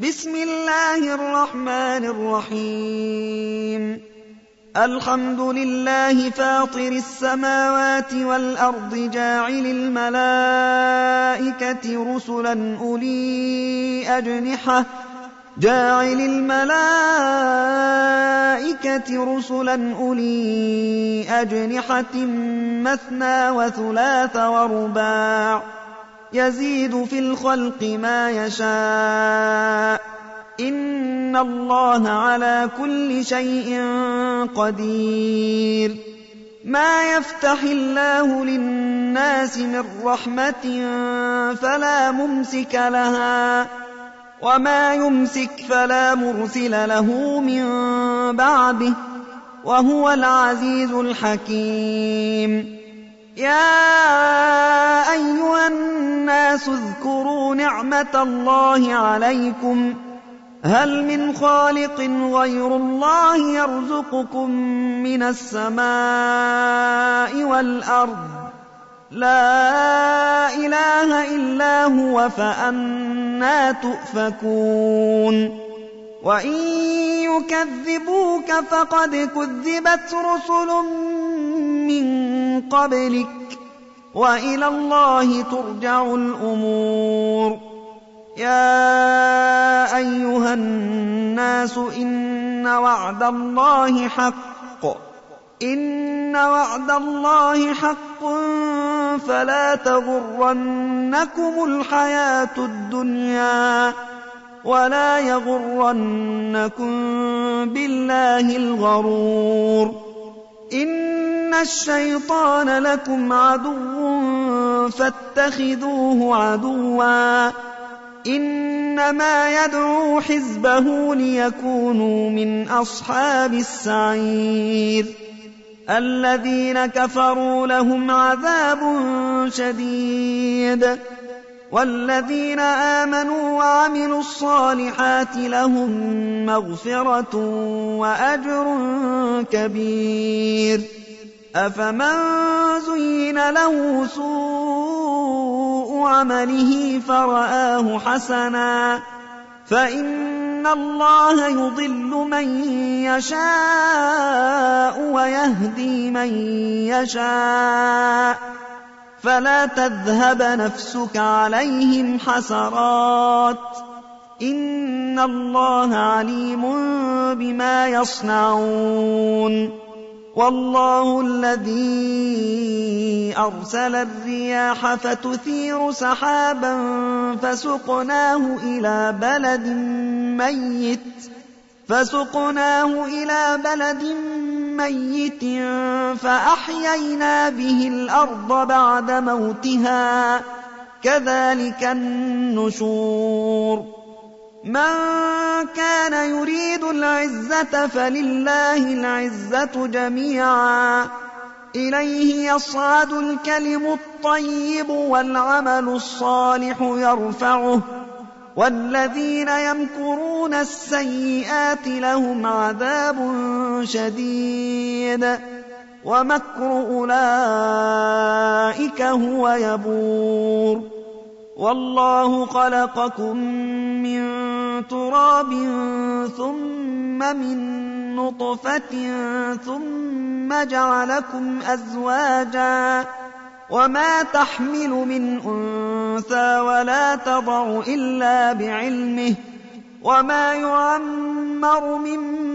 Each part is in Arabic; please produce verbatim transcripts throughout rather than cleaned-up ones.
بسم الله الرحمن الرحيم الحمد لله فاطر السماوات والأرض جاعل الملائكة رسلا أولي أجنحة جاعل الملائكة رسلا أولي أجنحة مثنى وثلاث ورباع يزيد في الخلق ما يشاء إن الله على كل شيء قدير ما يفتح الله للناس من رحمة فلا ممسك لها وما يمسك فلا مرسل له من بعده وهو العزيز الحكيم يا أيها الناس اذكروا نعمة الله عليكم هل من خالق غير الله يرزقكم من السماء والأرض لا إله إلا هو فأنى تؤفكون وإن يكذبوك فقد كذبت رسل من قبلك وإلى الله ترجع الأمور يا أيها الناس إن وعد الله حق إن وعد الله حق فلا تغرنكم الحياة الدنيا ولا يغرنكم بالله الغرور إن الشيطان لكم عدو فاتخذوه عدوا إنما يدعو حزبه ليكونوا من أصحاب السعير الذين كفروا لهم عذاب شديد والذين آمنوا وعملوا الصالحات لهم مغفرة وأجر كبير أفمن زين له سوء عمله فرآه حسنا فإن الله يضل من يشاء ويهدي من يشاء فلا تذهب نفسك عليهم حسرات إن الله عليم بما يصنعون والله الذي أرسل الرياح فتثير سحابا فسقناه إلى بلد ميت فسقناه إلى بلد ميت فأحيينا به الأرض بعد موتها كذلك النشور من كان يريد العزة فلله العزة جميعا إليه يصعد الكلم الطيب والعمل الصالح يرفعه والذين يمكرون السيئات لهم عذاب شديد ومكر أولئك هو يبور والله خلقكم من تراب ثم من نطفة ثم جعلكم أزواجا وما تحمل من أنثى ولا تضع إلا بعلمه وما يعمر من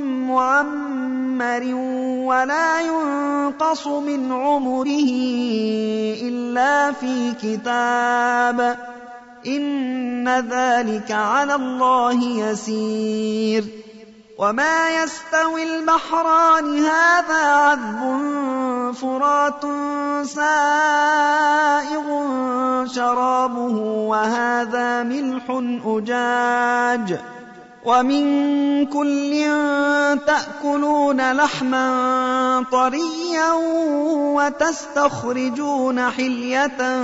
معمر ولا ينقص من عمره إلا في كتاب إن ذلك على الله يسير وما يستوي البحران هذا عذب فرات سائغ شرابه وهذا ملح أجاج ومن كل تأكلون لحما طريا وتستخرجون حلية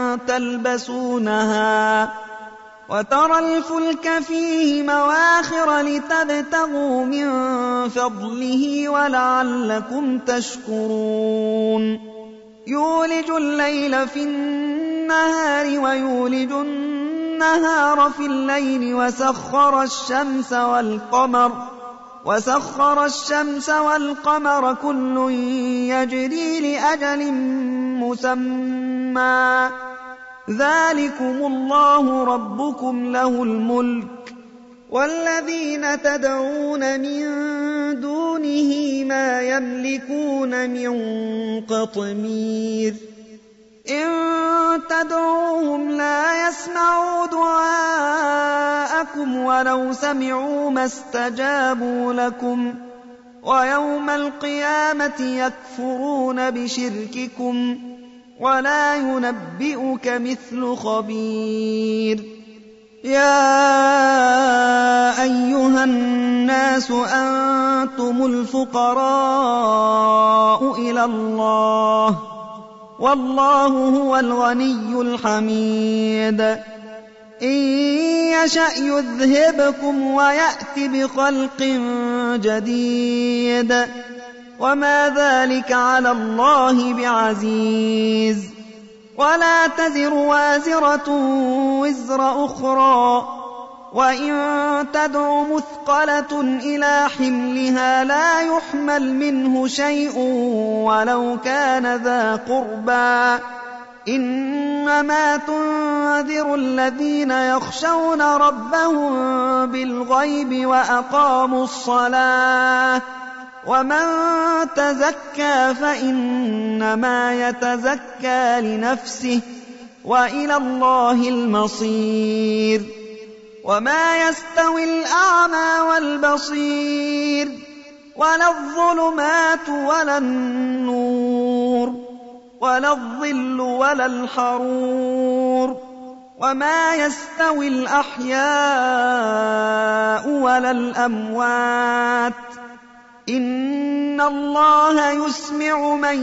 تلبسونها وترى الفلك فيه مواخر لتبتغوا من فضله ولعلكم تشكرون يولج الليل في النهار ويولج النهار النهار في الليل وسخر الشمس والقمر وسخر الشمس والقمر كل يجري لأجل مسمى ذلكم الله ربكم له الملك والذين تدعون من دونه ما يملكون من قطمير إن تدعوهم لا يسمعوا دعاءكم ولو سمعوا ما استجابوا لكم ويوم القيامة يكفرون بشرككم ولا ينبئك مثل خبير يا أيها الناس أنتم الفقراء إلى الله والله هو الغني الحميد إن يشأ يذهبكم ويأت بخلق جديد وما ذلك على الله بعزيز ولا تزر وازرة وزر أخرى وإن تدع مثقلة إلى حملها لا يحمل منه شيء ولو كان ذا قربى إنما تنذر الذين يخشون ربهم بالغيب وأقاموا الصلاة ومن تزكى فإنما يتزكى لنفسه وإلى الله المصير وما يستوي الأعمى والبصير ولا الظلمات ولا النور ولا الظل ولا الحرور وما يستوي الأحياء ولا الأموات إن الله يسمع من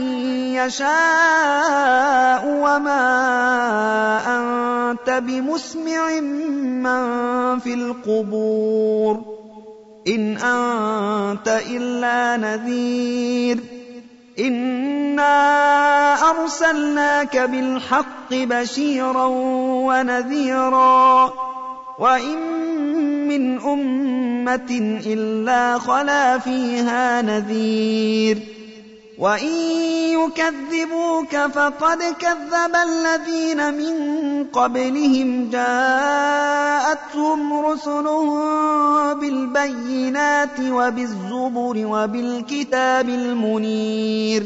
يشاء وما أنت بمسمع من في القبور إن أنت إلا نذير إنا أرسلناك بالحق بشيرا ونذيرا وإن من أمة إلا خلا فيها نذير وإن يكذبوك فقد كذب الذين من قبلهم جاءتهم رسلهم بالبينات وبالزبر وبالكتاب المنير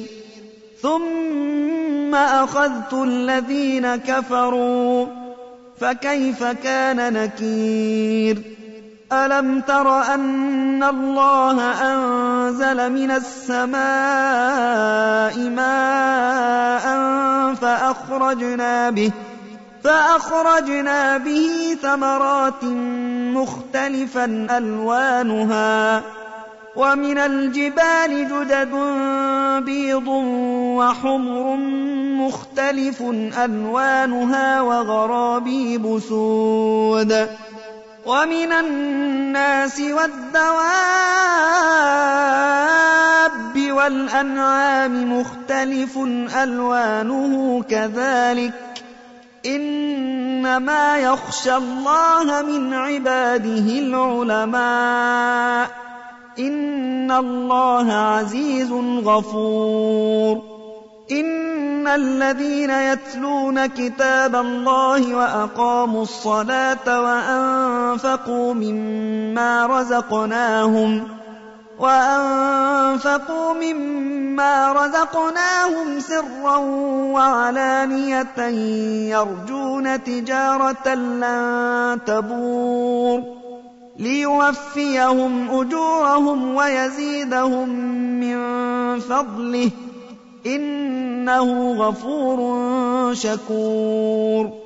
ثم أخذت الذين كفروا فكيف كان نكير ألم تر أن الله أنزل من السماء ماء فأخرجنا به فأخرجنا به ثمرات مختلفا ألوانها ومن الجبال جدد بيض وحمر مختلف ألوانها وغرابيب سود ومن الناس والدواب والأنعام مختلف ألوانه كذلك إنما يخشى الله من عباده العلماء إن الله عزيز غفور إن الذين يتلون كتاب الله وأقاموا الصلاة وأنفقوا مما رزقناهم وأنفقوا مما رزقناهم سرا وعلانية يرجون تجارة لن تبور ليوفيهم أجورهم ويزيدهم من فضله إنه غفور شكور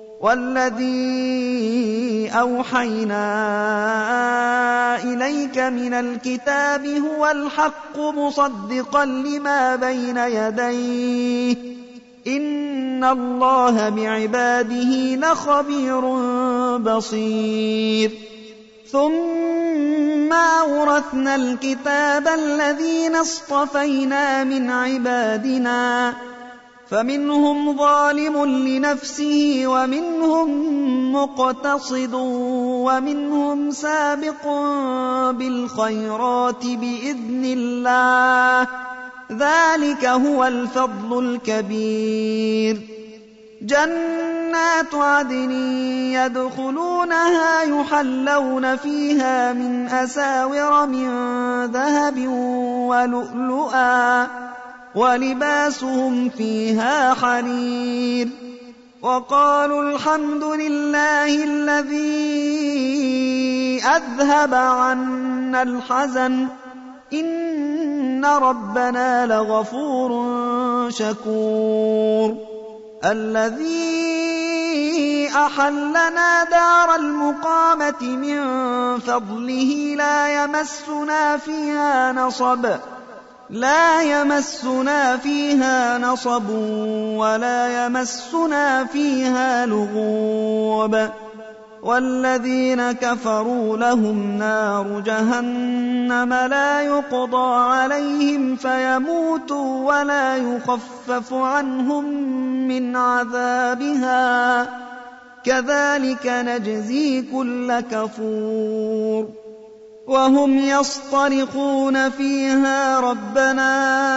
والذي أوحينا إليك من الكتاب هو الحق مصدقا لما بين يديه إن الله بعباده لخبير بصير ثم أورثنا الكتاب الذين اصطفينا من عبادنا فمنهم ظالم لنفسه ومنهم مقتصد ومنهم سابق بالخيرات بإذن الله، ذلك هو الفضل الكبير. جنات عدن يدخلونها يحلون فيها من أساور من ذهب ولؤلؤا ولباسهم فيها حرير. وقالوا الحمد لله الذي أذهب عنا الحزن إن ربنا لغفور شكور. الذي أحلنا دار المقامة من فضله لا يمسنا فيها نصب لا يمسنا فيها نصب ولا يمسنا فيها لغوب. والذين كفروا لهم نار جهنم لا يقضى عليهم فيموتوا ولا يخفف عنهم من عذابها، كذلك نجزي كل كفور. وهم يصطرخون فيها ربنا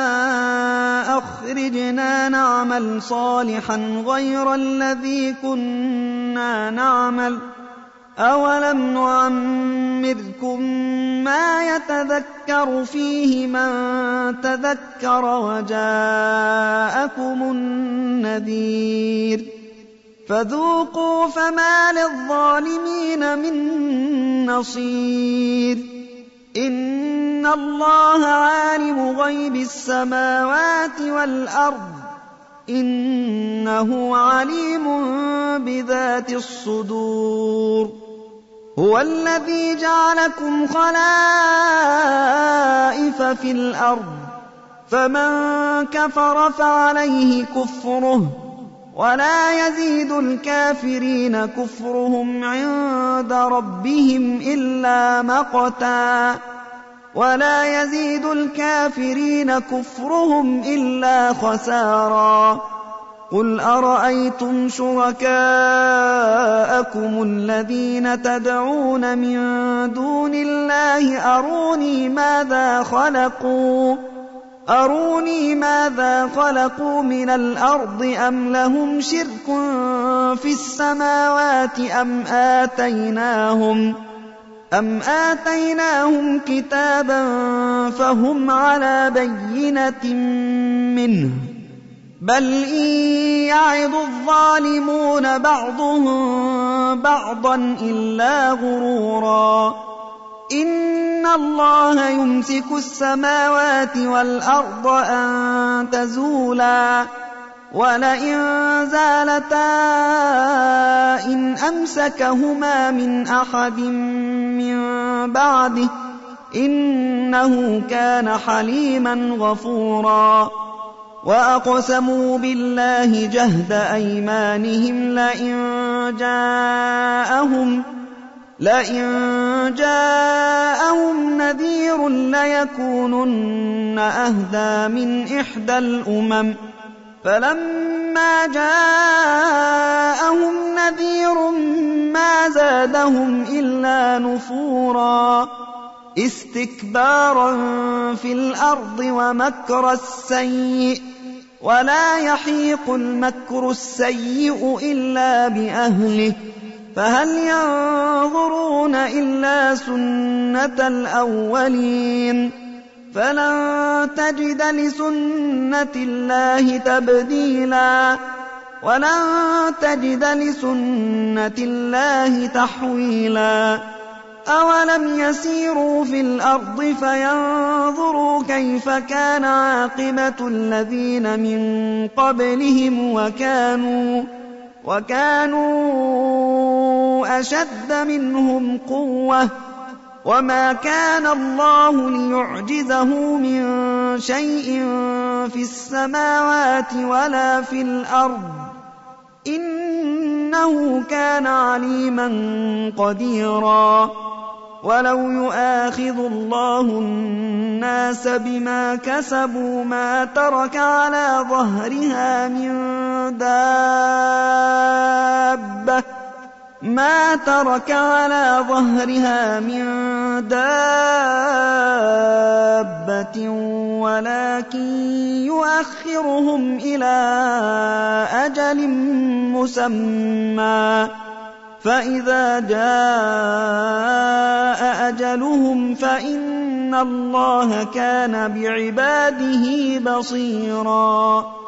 أخرجنا نعمل صالحا غير الذي كنا نعمل أولم نعمركم ما يتذكر فيه من تذكر وجاءكم النذير فذوقوا فما للظالمين من نصير. إن الله عالم غيب السماوات والأرض إنه عليم بذات الصدور. هو الذي جعلكم خلائف في الأرض فمن كفر فعليه كفره ولا يزيد الكافرين كفرهم عند ربهم إلا مقتا ولا يزيد الكافرين كفرهم إلا خسارا. قل أرأيتم شركاءكم الذين تدعون من دون الله أروني ماذا خلقوا أروني ماذا خلقوا من الأرض أم لهم شرك في السماوات أم آتيناهم أم آتيناهم كتابا فهم على بينة منه بل إن يعظ الظالمون بعضهم بعضا إلا غرورا. إن الله يمسك السماوات والأرض أن تزولا ولئن زالتا إن أمسكهما من أحد من بعده إنه كان حليما غفورا. وأقسموا بالله جهد أيمانهم لئن جاءهم لئن جاءهم نذير ليكونن أهدى من إحدى الأمم فلما جاءهم نذير ما زادهم إلا نفورا استكبارا في الأرض ومكر السيء ولا يحيق المكر السيء إلا بأهله فهل ينظرون إلا سنة الأولين فلن تجد لسنة الله تبديلا ولن تجد لسنة الله تحويلا. أولم يسيروا في الأرض فينظروا كيف كان عاقبة الذين من قبلهم وكانوا وكانوا أشد منهم قوة وما كان الله ليعجزه من شيء في السماوات ولا في الأرض إنه كان عليما قديرا. ولو يؤاخذ الله الناس بما كسبوا ما ترك على ظهرها من دابة ما ترك على ظهرها من دابة ولكن يؤخرهم إلى أجل مسمى فإذا جاء أجلهم فإن الله كان بعباده بصيرا